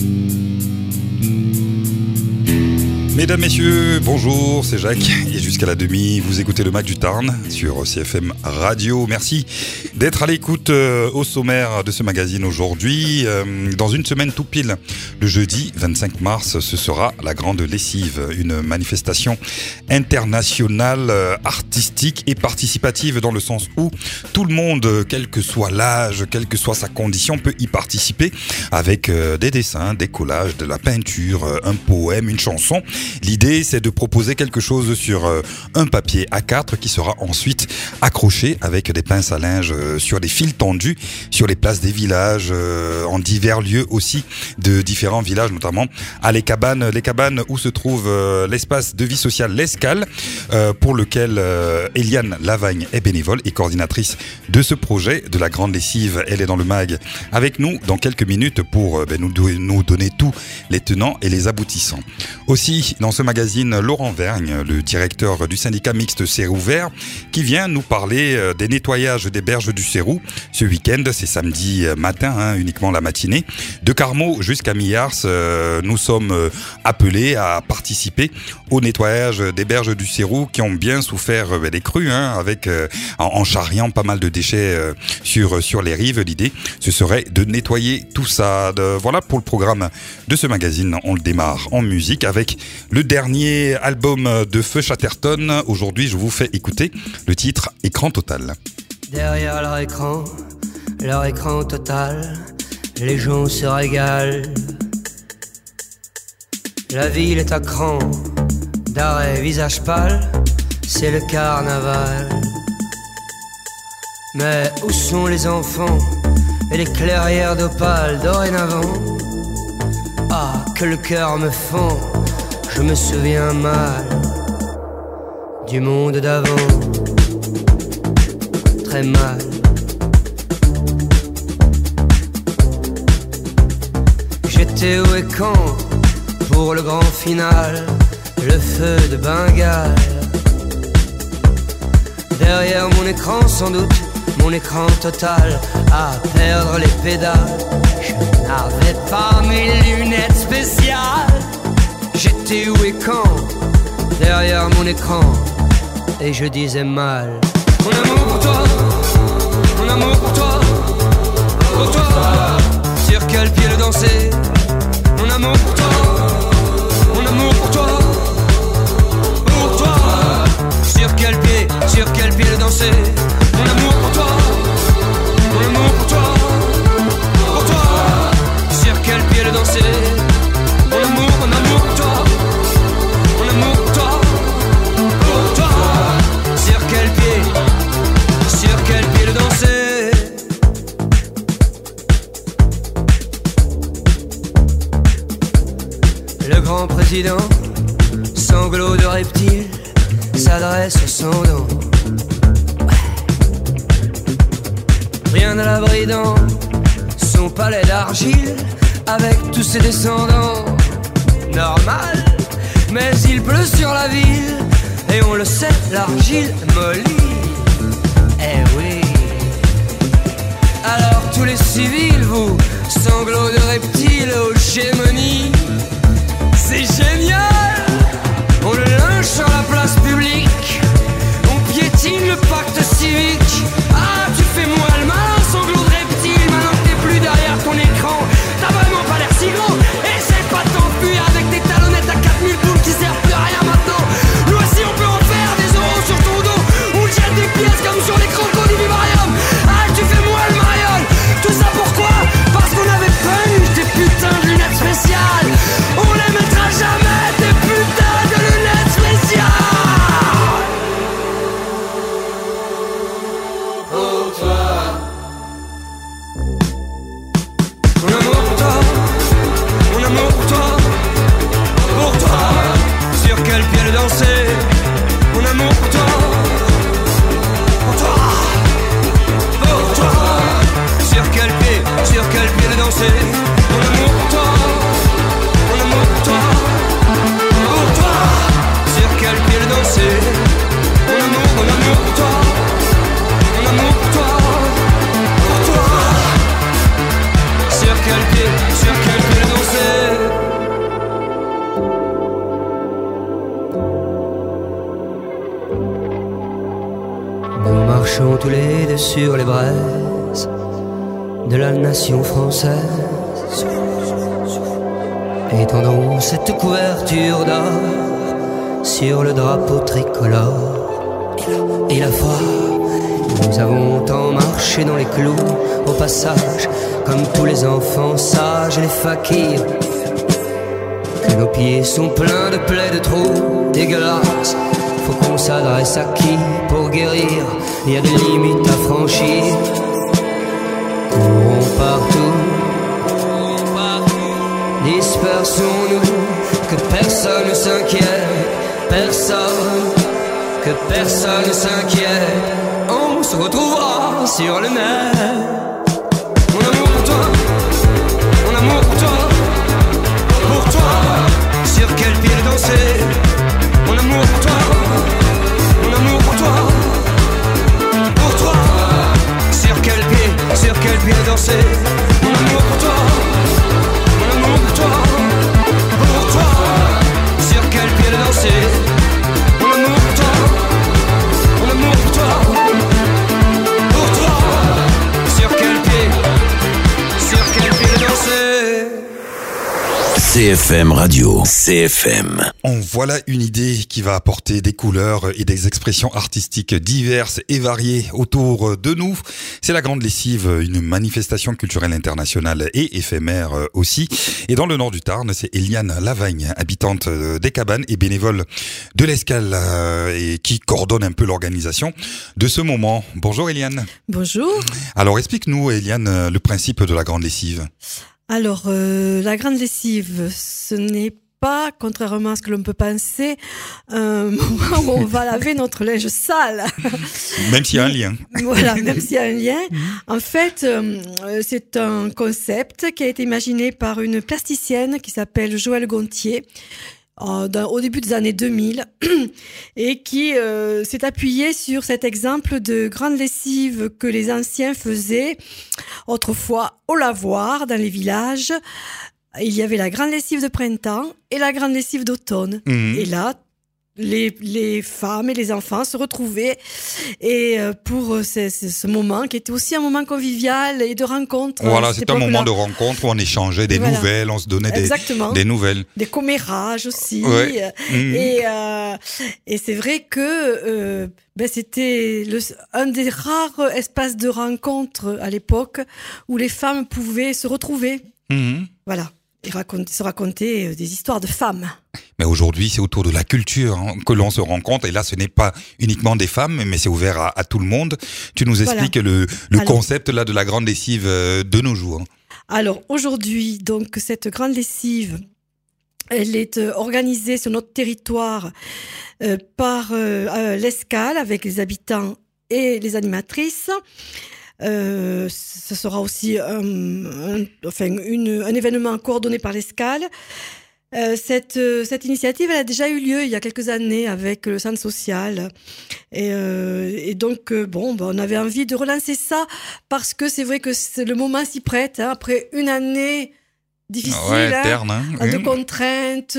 Mesdames, Messieurs, bonjour, c'est Jacques et jusqu'à la demi, vous écoutez le Mac du Tarn sur CFM Radio. Merci d'être à l'écoute au sommaire de ce magazine aujourd'hui. Dans une semaine tout pile, le jeudi 25 mars, ce sera la Grande Lessive, une manifestation internationale artistique et participative dans le sens où tout le monde, quel que soit l'âge, quelle que soit sa condition, peut y participer avec des dessins, des collages, de la peinture, un poème, une chanson. L'idée, c'est de proposer quelque chose sur un papier A4 qui sera ensuite accroché avec des pinces à linge sur des fils tendus sur les places des villages, en divers lieux aussi de différents villages, notamment à les cabanes où se trouve l'espace de vie sociale L'Escale, pour lequel Eliane Lavagne est bénévole et coordinatrice de ce projet de la Grande Lessive. Elle est dans le mag avec nous dans quelques minutes pour nous donner tous les tenants et les aboutissants. Aussi, dans ce magazine, Laurent Vergne, le directeur du syndicat mixte Cérou Vert, qui vient nous parler des nettoyages des berges du Cérou. Ce week-end, c'est samedi matin, uniquement la matinée. De Carmaux jusqu'à Millars, nous sommes appelés à participer au nettoyage des berges du Cérou qui ont bien souffert des crues, avec en charriant pas mal de déchets sur les rives. L'idée, ce serait de nettoyer tout ça. Voilà pour le programme de ce magazine. On le démarre en musique avec le dernier album de Feu Chatterton. Aujourd'hui, je vous fais écouter le titre Écran Total. Derrière leur écran total, les gens se régalent. La ville est à cran, d'arrêt visage pâle, c'est le carnaval. Mais où sont les enfants et les clairières d'opale dorénavant? Ah, que le cœur me fend, je me souviens mal du monde d'avant, très mal. J'étais où et quand pour le grand final, le feu de Bengale. Derrière mon écran sans doute, mon écran total, à perdre les pédales. Je n'avais pas mes lunettes spéciales. J'étais où et quand derrière mon écran, et je disais mal: mon amour pour toi, mon amour pour toi, pour toi. Sur quel pied le danser? Mon amour pour toi, mon amour pour toi, pour toi. Sur quel pied le danser? Mon amour pour toi, mon amour pour toi, pour toi. Sur quel pied le danser? Mon amour pour toi, mon amour pour toi, pour toi. Sur quel pied le danser? Le grand président, sanglot de reptile, s'adresse aux sans-dents. Rien à l'abri dans son palais d'argile, avec tous ses descendants. Normal, mais il pleut sur la ville, et on le sait, l'argile mollit. Eh oui. Alors tous les civils, vous, sanglots de reptiles aux gémonies, c'est génial. On le linge sur la place publique, on piétine le pacte civique. Ah, tu fais moi le malin, sanglot de reptile. Maintenant que t'es plus derrière ton écran, t'as vraiment pas l'air si gros. Essaie pas de t'enfuir avec tes talonnettes à 4000 boules qui servent plus à rien maintenant. Nous aussi on peut en faire des euros sur ton dos. On jette des pièces comme sur les crocos du vivarium. Ah, tu fais moi le mariole. Tout ça pourquoi? Parce qu'on avait pas eu tes putains de lunettes spéciales. sur les braises de la nation française. Étendons cette couverture d'or sur le drapeau tricolore. Et la foi, nous avons tant marché dans les clous, au passage, comme tous les enfants sages et les fakirs, que nos pieds sont pleins de plaies, de trous dégueulasses. Faut qu'on s'adresse à qui pour guérir? Il y a des limites à franchir. Courons partout, dispersons-nous, que personne ne s'inquiète, que personne ne s'inquiète. On se retrouvera sur le net. Mon amour pour toi, mon amour pour toi, sur quel pied danser? Mon amour pour toi, mon amour pour toi, sur quel pied danser? Mon amour pour toi, mon amour pour toi, sur quel pied danser? Mon amour pour toi, mon amour pour toi, sur quel pied danser? CFM Radio, CFM. En voilà une idée qui va apporter des couleurs et des expressions artistiques diverses et variées autour de nous. C'est la Grande Lessive, une manifestation culturelle internationale et éphémère aussi. Et dans le nord du Tarn, c'est Eliane Lavagne, habitante des Cabanes et bénévole de l'Escale, et qui coordonne un peu l'organisation de ce moment. Bonjour Eliane. Bonjour. Alors explique-nous Eliane le principe de la Grande Lessive. Alors, la Grande Lessive, ce n'est pas, contrairement à ce que l'on peut penser, un moment où on va laver notre linge sale. Même s'il y a un lien. Voilà, même s'il y a un lien. En fait, c'est un concept qui a été imaginé par une plasticienne qui s'appelle Joëlle Gontier, au début des années 2000, et qui s'est appuyé sur cet exemple de grande lessive que les anciens faisaient autrefois au lavoir dans les villages. Il y avait la grande lessive de printemps et la grande lessive d'automne. Et là, les femmes et les enfants se retrouvaient et pour ce moment qui était aussi un moment convivial et de rencontre. Voilà, c'était un moment de rencontre où on échangeait des nouvelles, on se donnait des nouvelles. Des commérages aussi. Ouais. Et c'est vrai que c'était un des rares espaces de rencontre à l'époque où les femmes pouvaient se retrouver. Voilà. Et se raconter des histoires de femmes. Mais aujourd'hui, c'est autour de la culture que l'on se rencontre. Et là, ce n'est pas uniquement des femmes, mais c'est ouvert à tout le monde. Tu nous expliques le concept là de la grande lessive de nos jours. Alors, aujourd'hui, donc, cette grande lessive, elle est organisée sur notre territoire par l'Escale, avec les habitants et les animatrices. Ce sera aussi un événement coordonné par l'Escale. Cette initiative, elle a déjà eu lieu il y a quelques années avec le centre social. Et donc, on avait envie de relancer ça parce que c'est vrai que le moment s'y prête. Après une année difficile, terne, de contraintes,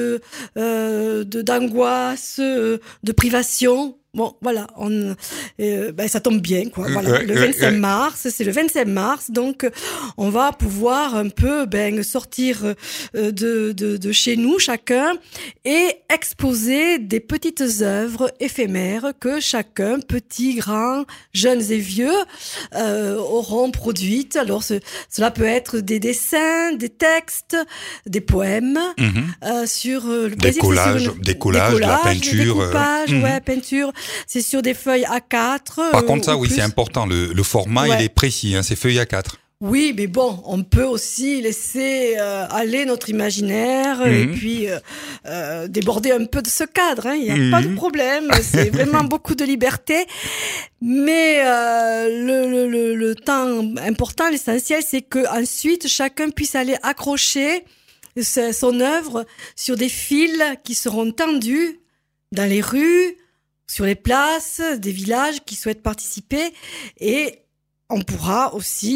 d'angoisse, de privation. Bon, voilà, ça tombe bien, quoi. Voilà, le 25 mars, c'est le 25 mars, donc on va pouvoir un peu sortir de chez nous chacun et exposer des petites œuvres éphémères que chacun, petits, grands, jeunes et vieux, auront produites. Alors cela peut être des dessins, des textes, des poèmes sur le des collages, de la peinture, des coupages, peinture. C'est sur des feuilles A4. Par contre, ça, oui, c'est important. Le format, il est précis, c'est feuille A4. Oui, mais bon, on peut aussi laisser aller notre imaginaire et puis déborder un peu de ce cadre. Il n'y a pas de problème, c'est vraiment beaucoup de liberté. Mais le temps important, l'essentiel, c'est que ensuite chacun puisse aller accrocher son œuvre sur des fils qui seront tendus dans les rues, sur les places des villages qui souhaitent participer, et on pourra aussi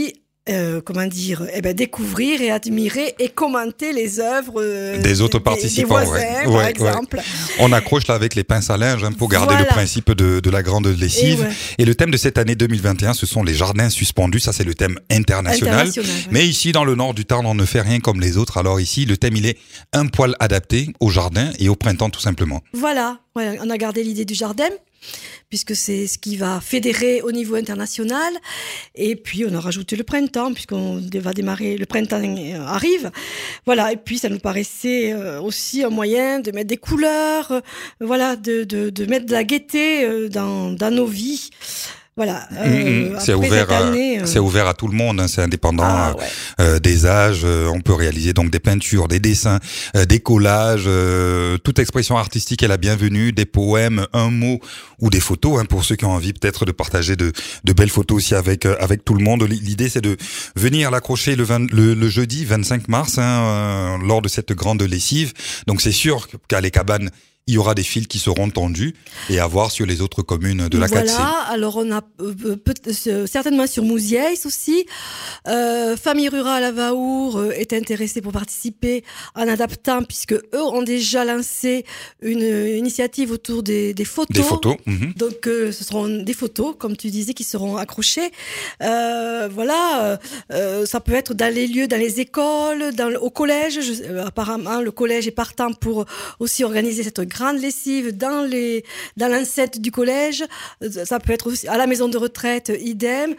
découvrir et admirer et commenter les œuvres des autres participants, des voisins, par exemple. Ouais. On accroche là avec les pinces à linge pour garder le principe de la grande lessive. Et le thème de cette année 2021, ce sont les jardins suspendus. Ça, c'est le thème international. Mais ici, dans le nord du Tarn, on ne fait rien comme les autres. Alors ici, le thème, il est un poil adapté au jardin et au printemps, tout simplement. Voilà, on a gardé l'idée du jardin, puisque c'est ce qui va fédérer au niveau international. Et puis, on a rajouté le printemps, puisqu'on va démarrer, le printemps arrive. Voilà, et puis ça nous paraissait aussi un moyen de mettre des couleurs, de mettre de la gaieté dans nos vies. Voilà. C'est ouvert à tout le monde, c'est indépendant des âges. On peut réaliser donc des peintures, des dessins, des collages. Toute expression artistique est la bienvenue. Des poèmes, un mot ou des photos. Pour ceux qui ont envie peut-être de partager de belles photos aussi avec tout le monde. L'idée c'est de venir l'accrocher le jeudi 25 mars lors de cette grande lessive. Donc c'est sûr qu'à les cabanes, il y aura des fils qui seront tendus et à voir sur les autres communes de la 4C. Voilà, alors on a certainement sur Mouziès aussi. Famille Rurale à Vaour est intéressée pour participer en adaptant, puisque eux ont déjà lancé une initiative autour des photos. Des photos. Donc ce seront des photos, comme tu disais, qui seront accrochées. Ça peut être dans les lieux, dans les écoles, au collège. Apparemment, le collège est partant pour aussi organiser cette grande lessive dans l'enceinte du collège. Ça peut être aussi à la maison de retraite, idem,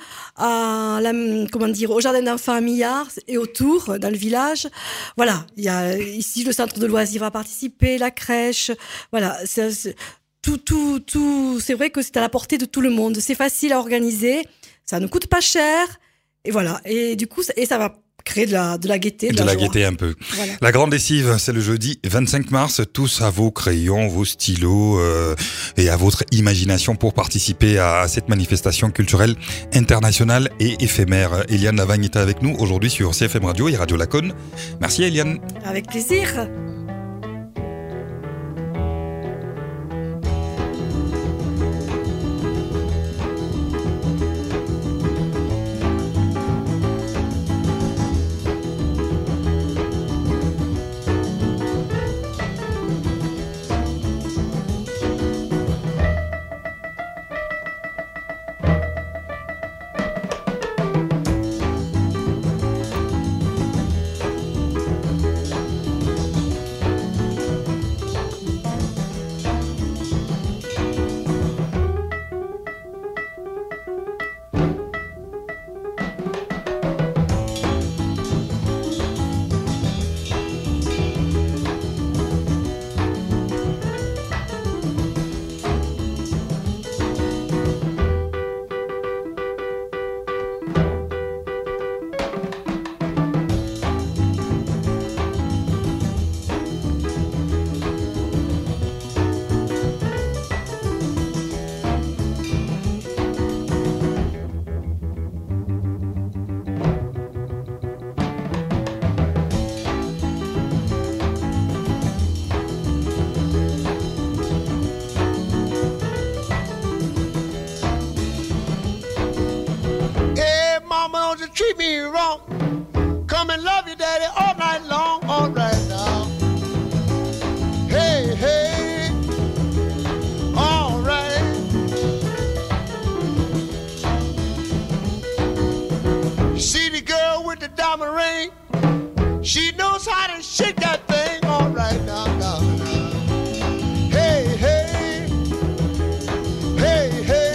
au jardin d'enfants à Millard et autour, dans le village. Voilà, il y a ici le centre de loisirs va participer, la crèche. Voilà, tout. C'est vrai que c'est à la portée de tout le monde. C'est facile à organiser, ça ne coûte pas cher. Et voilà. Et du coup, ça va créer de la gaieté. De la gaieté un peu. Voilà. La grande lessive, c'est le jeudi 25 mars. Tous à vos crayons, vos stylos et à votre imagination pour participer à cette manifestation culturelle internationale et éphémère. Eliane Lavagne était avec nous aujourd'hui sur CFM Radio et Radio Laconne. Merci Eliane. Avec plaisir. Treat me wrong. Come and love you, daddy, all night long. All right now. Hey, hey. All right. See the girl with the diamond ring? She knows how to shake that thing. All right now, now. Hey, hey. Hey, hey.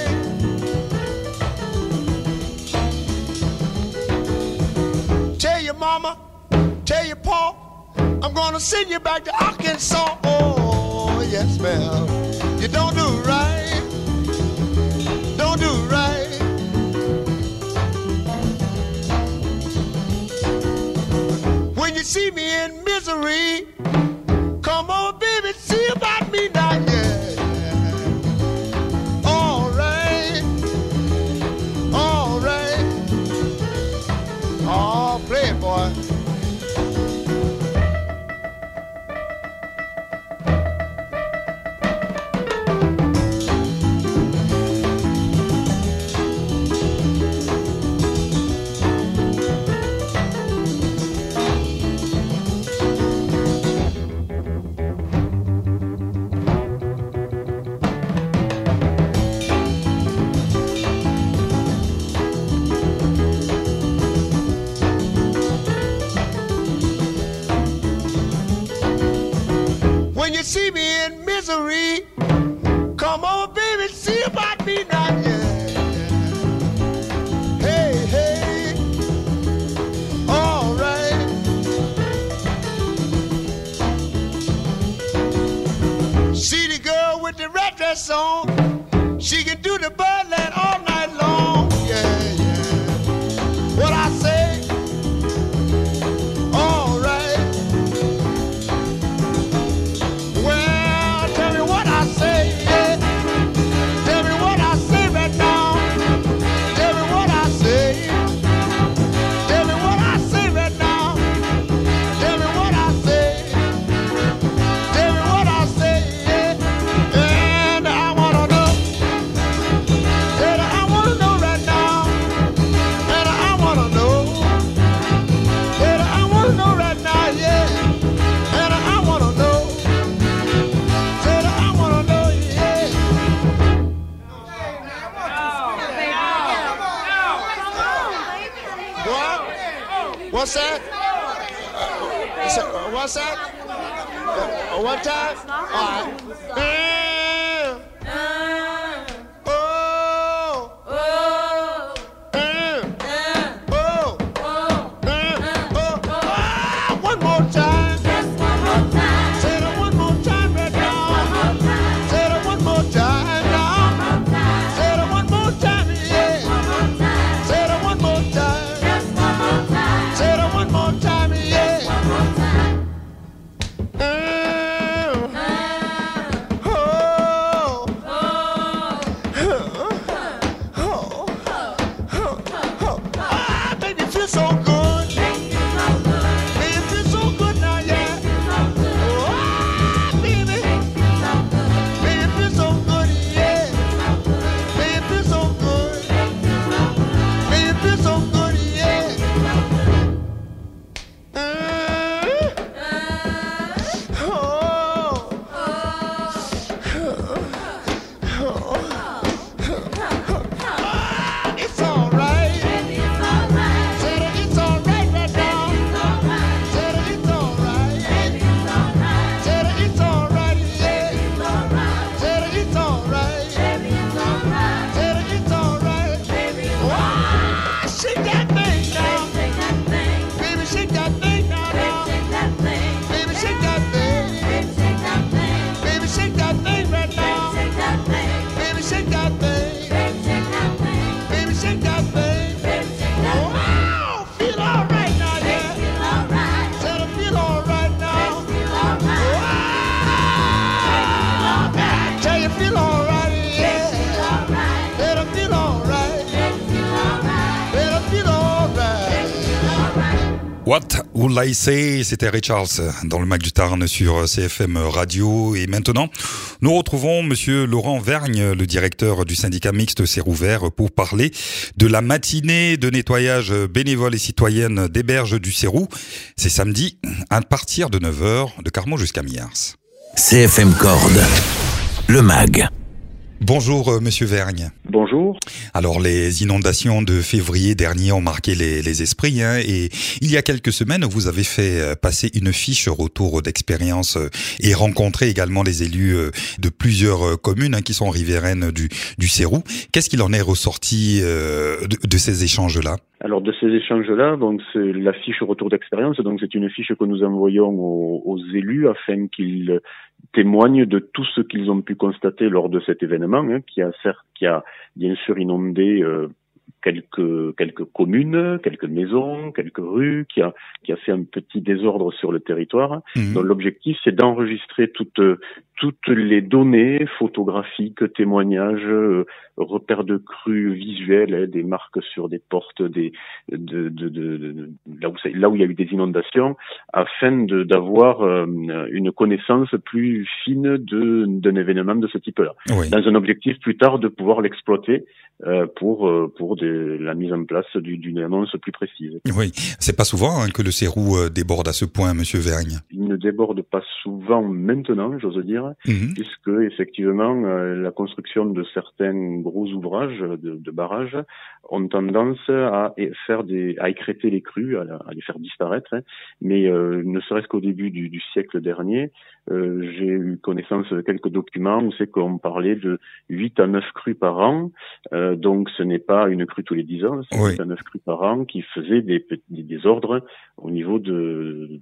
Tell your mama, tell your pa, I'm gonna send you back to Arkansas. Oh, yes, ma'am. You don't do right. Don't do right. When you see me in misery, come on, baby, see about me now, yeah. All right. All right. Oh, play it, boy. see me in misery. Come on, baby, see about me now, yeah. Hey, hey, all right. See the girl with the red dress on. She can do the birdland all night long, yeah, yeah. What I say? All right. Well, tell me what I say, yeah. Tell me what I say right now. Tell me what I say. Tell me what I say right now. Tell me what I say. Tell me what I say, yeah. And I wanna know. And I wanna know right now. And I wanna know. And I wanna know right now, yeah. And I wanna know. And I wanna know, yeah. What? What's that? What's that? One time? All right. One more time. Say that one more time right now. Say that one more time now. Say that one more time, yeah. Say that one more time. Say that one more time, yeah. Baby, it feels so good. Baby, it feels so good now, yeah. Oh, baby. Baby, it feels so good, yeah. Baby, it feels so good. Baby, it feels so good, yeah. It's all right. Say that it's all right right now. Say that it's all right. Say that it's all right, yeah. Say that it's all right. Say that it's all right. Wow, shake that thing now. Baby, shake that thing now. Baby, shake that thing. Baby, shake that thing right now. Baby, shake that thing. Baby, shake that thing. Wow, feel all right now, yeah. Said I feel all right now. Wow, tell you feel all right, yeah. Said I feel all right. Said I feel all right. What Will I Say, c'était Ray Charles dans le Mac du Tarn sur CFM Radio. Et maintenant, nous retrouvons monsieur Laurent Vergne, le directeur du syndicat mixte Cérou Vert, pour parler de la matinée de nettoyage bénévole et citoyenne des berges du Cérou. C'est samedi à partir de 9h de Carmont jusqu'à Miars. CFM Corde, le MAG. Bonjour monsieur Vergne. Bonjour. Alors les inondations de février dernier ont marqué les esprits et il y a quelques semaines vous avez fait passer une fiche retour d'expérience et rencontré également les élus de plusieurs communes qui sont riveraines du Cérou. Qu'est-ce qu'il en est ressorti de ces échanges-là ? Alors de ces échanges-là, donc c'est la fiche retour d'expérience, donc c'est une fiche que nous envoyons aux élus afin qu'ils témoignent de tout ce qu'ils ont pu constater lors de cet événement, qui a bien sûr inondé quelques communes, quelques maisons, quelques rues, qui a fait un petit désordre sur le territoire. Donc l'objectif, c'est d'enregistrer toutes les données photographiques, témoignages, repères de crues visuels, des marques sur des portes, là où il y a eu des inondations, afin d'avoir une connaissance plus fine d'un événement de ce type-là. Oui. Dans un objectif plus tard de pouvoir l'exploiter pour des la mise en place d'une annonce plus précise. Oui, c'est pas souvent que le Céroux déborde à ce point, Monsieur Vergne. Il ne déborde pas souvent maintenant, j'ose dire, puisque effectivement la construction de certains gros ouvrages de barrages ont tendance à écrêter les crues, à les faire disparaître. Mais ne serait-ce qu'au début du siècle dernier, j'ai eu connaissance de quelques documents où c'est qu'on parlait de 8 à 9 crues par an. Donc ce n'est pas une crue tous les 10 ans, c'est 8 à 9 crues par an qui faisaient des désordres au niveau du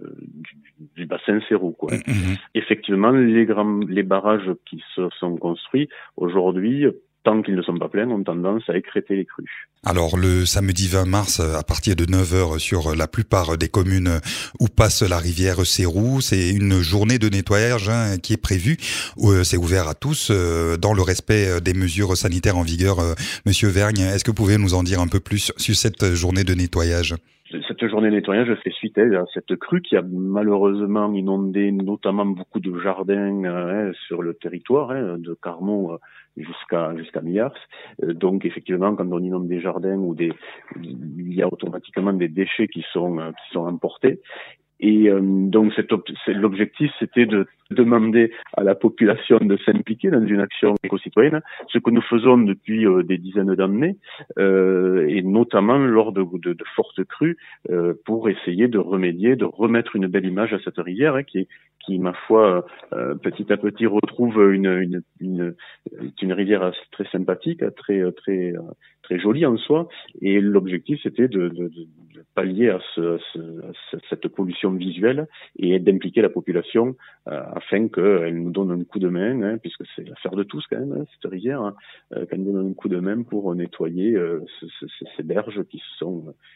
bassin Céroux, quoi. Effectivement, les barrages qui se sont construits aujourd'hui, tant qu'ils ne sont pas pleins, ont tendance à écrêter les crues. Alors le samedi 20 mars, à partir de 9h sur la plupart des communes où passe la rivière Céroux, c'est une journée de nettoyage qui est prévue. C'est ouvert à tous dans le respect des mesures sanitaires en vigueur. Monsieur Vergne, est-ce que vous pouvez nous en dire un peu plus sur cette journée de nettoyage ? Cette journée de nettoyage fait suite à cette crue qui a malheureusement inondé notamment beaucoup de jardins sur le territoire, de Carmaux jusqu'à Miars. Donc effectivement, quand on inonde des jardins il y a automatiquement des déchets qui sont emportés. Et donc l'objectif, c'était de demander à la population de s'impliquer dans une action éco-citoyenne, ce que nous faisons depuis des dizaines d'années, et notamment lors de fortes crues, pour essayer de remédier, de remettre une belle image à cette rivière, qui ma foi, petit à petit retrouve une rivière très sympathique, très jolie en soi. Et l'objectif, c'était de pallier à cette pollution visuelle et d'impliquer la population afin qu'elle nous donne un coup de main, puisque c'est l'affaire de tous quand même, cette rivière, qu'elle nous donne un coup de main pour nettoyer ces berges qui se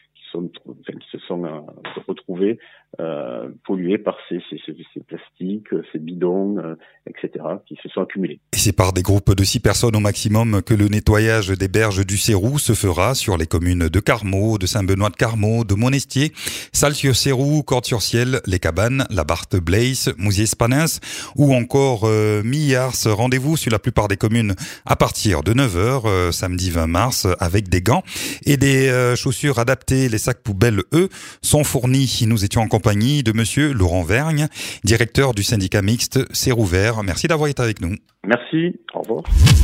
sont retrouvés pollués par ces plastiques, ces bidons, etc., qui se sont accumulés. Et c'est par des groupes de 6 personnes au maximum que le nettoyage des berges du Céroux se fera sur les communes de Carmaux, de Saint-Benoît-de-Carmaux, de Monestier, Salles-sur-Céroux, Cordes-sur-Ciel, Les Cabanes, La Barthe-Blaise, Mousier-Spanins ou encore Miars. Rendez-vous sur la plupart des communes à partir de 9h, samedi 20 mars, avec des gants et des chaussures adaptées. Les sacs poubelles, eux, sont fournis. Nous étions en compagnie de Monsieur Laurent Vergne, directeur du syndicat mixte Céroux Vert. Merci d'avoir été avec nous. Merci, au revoir.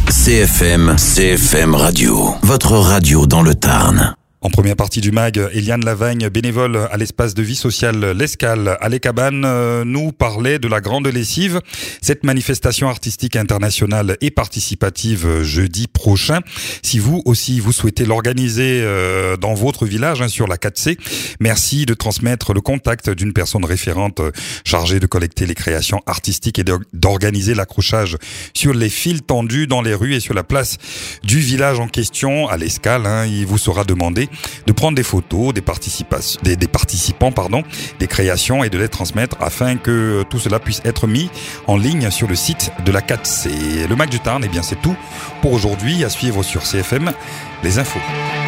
CFM Radio, votre radio dans le Tarn. En première partie du MAG, Eliane Lavagne, bénévole à l'espace de vie sociale L'Escale à Les Cabanes, nous parlait de la Grande Lessive. Cette manifestation artistique internationale et participative jeudi prochain. Si vous aussi, vous souhaitez l'organiser dans votre village, sur la 4C, merci de transmettre le contact d'une personne référente chargée de collecter les créations artistiques et d'organiser l'accrochage sur les fils tendus dans les rues et sur la place du village en question à L'Escale. Il vous sera demandé de prendre des photos des participants, des créations et de les transmettre afin que tout cela puisse être mis en ligne sur le site de la 4C. Le MAG du Tarn, c'est tout pour aujourd'hui. À suivre sur CFM, les infos.